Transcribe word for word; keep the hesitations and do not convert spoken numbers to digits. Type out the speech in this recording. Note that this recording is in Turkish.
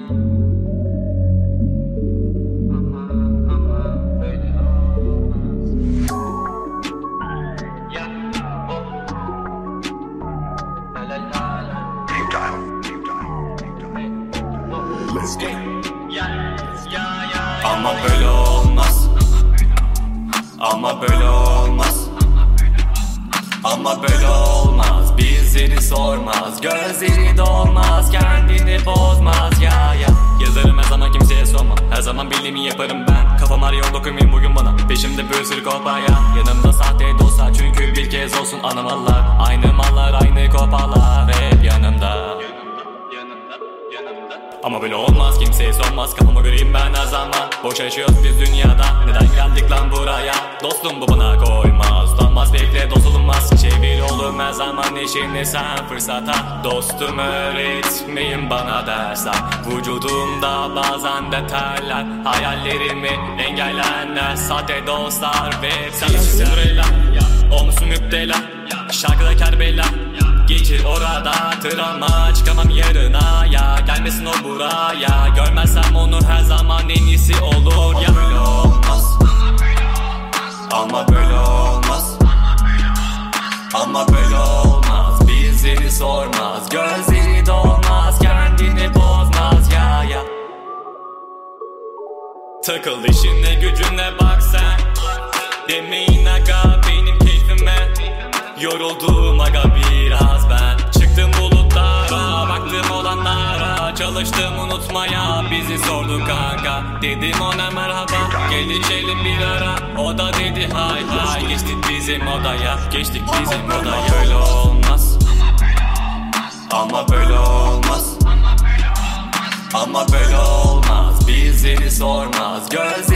Ama böyle olmaz. Ama böyle olmaz. Ama böyle olmaz. Bizleri sormaz, gözleri dolmaz, kendini bozmaz ya ya. Yazarım her zaman, kimseye sormam. Her zaman bildiğimi yaparım ben. Kafam arıyor, dokunmayın bugün bana. Peşimde bir sürü kopaya. Yanımda sahte dostlar, çünkü bir kez olsun anımalar. Aynı mallar, aynı kopalar hep yanımda. Ama böyle olmaz, kimseye sormaz, kafama göreyim ben her zaman. Boş yaşıyoruz biz dünyada, neden geldik lan buraya? Dostum bu bana koymaz, utanmaz bekle dost olunmaz. Çevir oğlum her zaman işini sen fırsata. Dostum öğretmeyin bana dersler. Vücudumda bazen de terler, hayallerimi engellenler. Sahte dostlar ve sen Cinderella, o musun müptela? Şarkıda Kerbela, geçir orada travma, çıkamam yarına ya. Gelmesin o buraya, görmezsem onu her zaman en iyisi olur ya. Ama böyle olmaz. Ama böyle olmaz. Ama böyle olmaz. Bizleri sormaz, gözleri dolmaz, kendini bozmaz ya ya. Takıl işine gücüne bak sen. Demeyin aga benim keyfime. Yoruldum aga biraz ben. Çıktım bulutlara, baktım olanlara. Çalıştım unutmaya, bizi sordu kanka. Dedim ona merhaba, gel içelim bir ara. O da dedi hay hay, geçtik bizim odaya. Geçtik bizim odaya. Böyle olmaz. Ama böyle olmaz. Ama böyle olmaz. Bizleri sormaz, göz